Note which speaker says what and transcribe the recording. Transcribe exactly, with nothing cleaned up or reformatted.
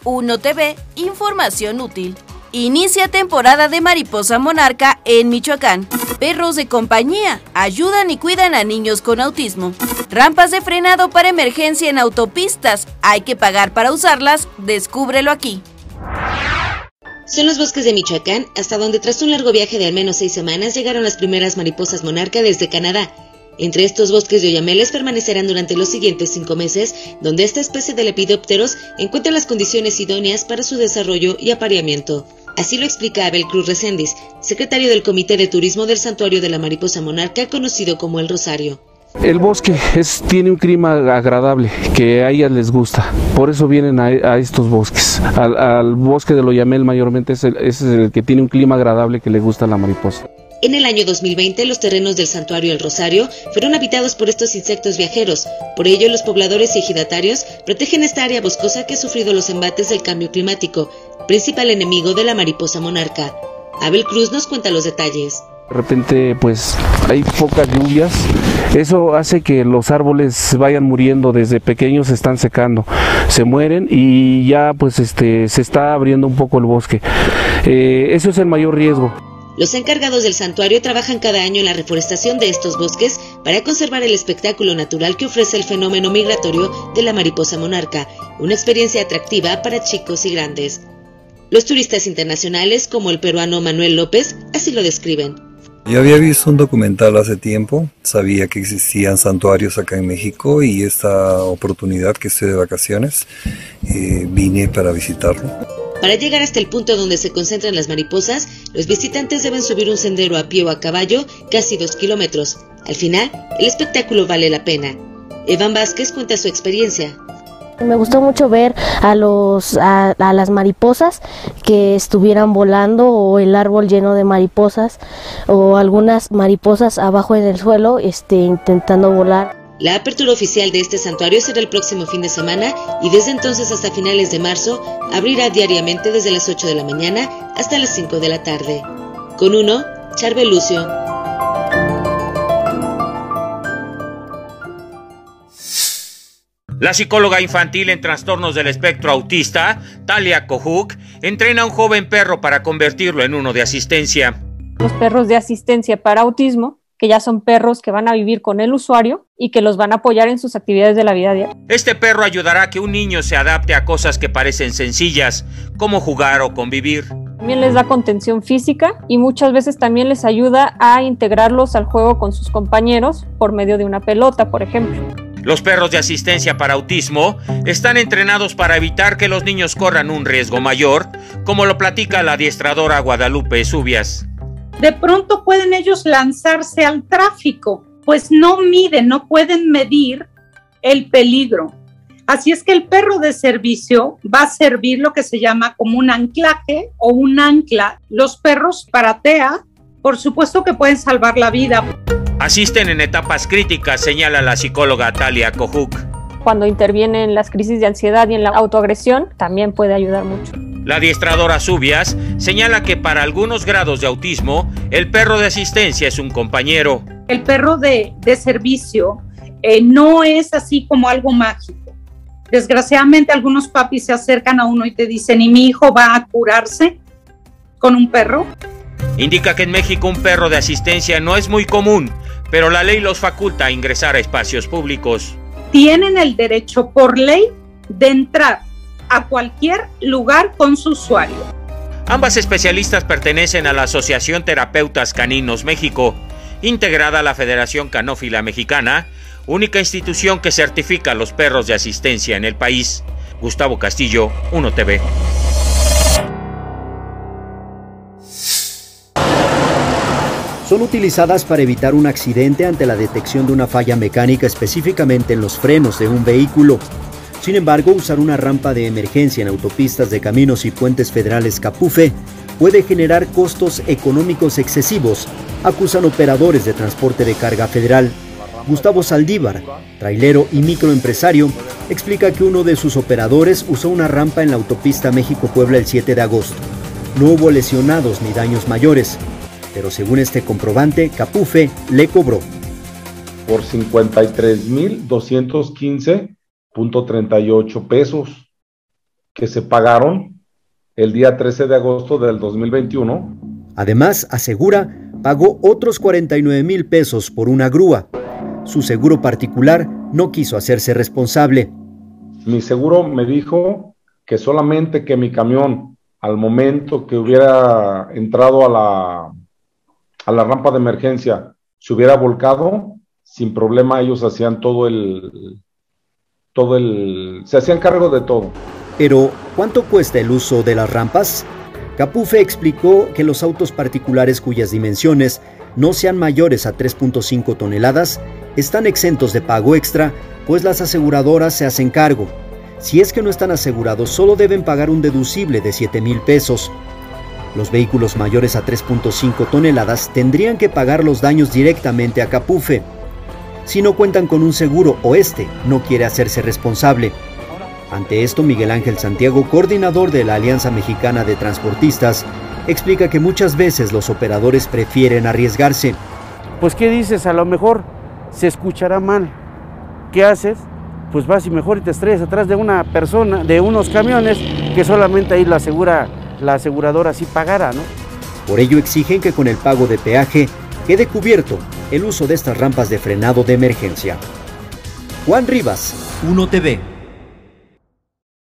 Speaker 1: uno T V, información útil. Inicia temporada de mariposa monarca en Michoacán. Perros de compañía ayudan y cuidan a niños con autismo. Rampas de frenado para emergencia en autopistas. Hay que pagar para usarlas. Descúbrelo aquí.
Speaker 2: Son los bosques de Michoacán, hasta donde tras un largo viaje de al menos seis semanas llegaron las primeras mariposas monarca desde Canadá. Entre estos bosques de oyameles permanecerán durante los siguientes cinco meses, donde esta especie de lepidópteros encuentra las condiciones idóneas para su desarrollo y apareamiento. Así lo explica Abel Cruz Recendis, secretario del Comité de Turismo del Santuario de la Mariposa Monarca, conocido como El Rosario.
Speaker 3: El bosque es, tiene un clima agradable que a ellas les gusta, por eso vienen a, a estos bosques. Al, al bosque del oyamel mayormente es el, es el que tiene un clima agradable que le gusta a la mariposa.
Speaker 2: En el año dos mil veinte, los terrenos del Santuario El Rosario fueron habitados por estos insectos viajeros. Por ello, los pobladores y ejidatarios protegen esta área boscosa que ha sufrido los embates del cambio climático, principal enemigo de la mariposa monarca. Abel Cruz nos cuenta los detalles.
Speaker 3: De repente, pues, hay pocas lluvias. Eso hace que los árboles vayan muriendo, desde pequeños se están secando, se mueren y ya, pues, este, se está abriendo un poco el bosque. Eh, eso es el mayor riesgo.
Speaker 2: Los encargados del santuario trabajan cada año en la reforestación de estos bosques para conservar el espectáculo natural que ofrece el fenómeno migratorio de la mariposa monarca, una experiencia atractiva para chicos y grandes. Los turistas internacionales, como el peruano Manuel López, así lo describen.
Speaker 4: Yo había visto un documental hace tiempo, sabía que existían santuarios acá en México y esta oportunidad que estoy de vacaciones, eh, vine para visitarlo.
Speaker 2: Para llegar hasta el punto donde se concentran las mariposas, los visitantes deben subir un sendero a pie o a caballo, casi dos kilómetros. Al final, el espectáculo vale la pena. Evan Vázquez cuenta su experiencia.
Speaker 5: Me gustó mucho ver a, los, a, a las mariposas que estuvieran volando, o el árbol lleno de mariposas, o algunas mariposas abajo en el suelo este, intentando volar.
Speaker 2: La apertura oficial de este santuario será el próximo fin de semana y desde entonces hasta finales de marzo abrirá diariamente desde las ocho de la mañana hasta las cinco de la tarde. Con uno, Charbel Lucio.
Speaker 6: La psicóloga infantil en trastornos del espectro autista, Talia Kohuk, entrena a un joven perro para convertirlo en uno de asistencia.
Speaker 7: Los perros de asistencia para autismo, que ya son perros que van a vivir con el usuario y que los van a apoyar en sus actividades de la vida diaria.
Speaker 6: Este perro ayudará a que un niño se adapte a cosas que parecen sencillas, como jugar o convivir.
Speaker 7: También les da contención física y muchas veces también les ayuda a integrarlos al juego con sus compañeros por medio de una pelota, por ejemplo.
Speaker 6: Los perros de asistencia para autismo están entrenados para evitar que los niños corran un riesgo mayor, como lo platica la adiestradora Guadalupe Subias.
Speaker 8: De pronto pueden ellos lanzarse al tráfico, pues no miden, no pueden medir el peligro. Así es que el perro de servicio va a servir lo que se llama como un anclaje o un ancla. Los perros para T E A, por supuesto que pueden salvar la vida.
Speaker 6: Asisten en etapas críticas, señala la psicóloga Talia Kohuk.
Speaker 7: Cuando intervienen las crisis de ansiedad y en la autoagresión, también puede ayudar mucho.
Speaker 6: La adiestradora Subias señala que para algunos grados de autismo, el perro de asistencia es un compañero.
Speaker 8: El perro de, de servicio eh, no es así como algo mágico. Desgraciadamente algunos papis se acercan a uno y te dicen, ¿y mi hijo va a curarse con un perro?
Speaker 6: Indica que en México un perro de asistencia no es muy común, pero la ley los faculta a ingresar a espacios públicos.
Speaker 8: Tienen el derecho por ley de entrar a cualquier lugar con su usuario.
Speaker 6: Ambas especialistas pertenecen a la Asociación Terapeutas Caninos México, integrada a la Federación Canófila Mexicana, única institución que certifica a los perros de asistencia en el país. Gustavo Castillo, uno T V.
Speaker 9: Son utilizadas para evitar un accidente ante la detección de una falla mecánica, específicamente en los frenos de un vehículo. Sin embargo, usar una rampa de emergencia en autopistas de caminos y puentes federales CAPUFE puede generar costos económicos excesivos, acusan operadores de transporte de carga federal. Gustavo Saldívar, trailero y microempresario, explica que uno de sus operadores usó una rampa en la autopista México-Puebla el siete de agosto. No hubo lesionados ni daños mayores, pero según este comprobante, CAPUFE le cobró.
Speaker 10: Por cincuenta y tres mil doscientos quince punto treinta y ocho pesos. que se pagaron el día trece de agosto del dos mil veintiuno.
Speaker 9: Además, asegura, pagó otros cuarenta y nueve mil pesos por una grúa. Su seguro particular no quiso hacerse responsable.
Speaker 10: Mi seguro me dijo que solamente que mi camión, al momento que hubiera entrado a la, a la rampa de emergencia, se hubiera volcado, sin problema ellos hacían todo el, todo el, se hacían cargo de todo.
Speaker 9: Pero, ¿cuánto cuesta el uso de las rampas? Capufe explicó que los autos particulares cuyas dimensiones no sean mayores a tres punto cinco toneladas están exentos de pago extra, pues las aseguradoras se hacen cargo. Si es que no están asegurados, solo deben pagar un deducible de siete mil pesos. Los vehículos mayores a tres punto cinco toneladas tendrían que pagar los daños directamente a Capufe. Si no cuentan con un seguro o este no quiere hacerse responsable. Ante esto, Miguel Ángel Santiago, coordinador de la Alianza Mexicana de Transportistas, explica que muchas veces los operadores prefieren arriesgarse.
Speaker 3: Pues, ¿qué dices? A lo mejor se escuchará mal. ¿Qué haces? Pues vas y mejor y te estrellas atrás de una persona, de unos camiones, que solamente ahí la, asegura, la aseguradora sí pagara, ¿no?
Speaker 9: Por ello exigen que con el pago de peaje quede cubierto el uso de estas rampas de frenado de emergencia. Juan Rivas, uno T V.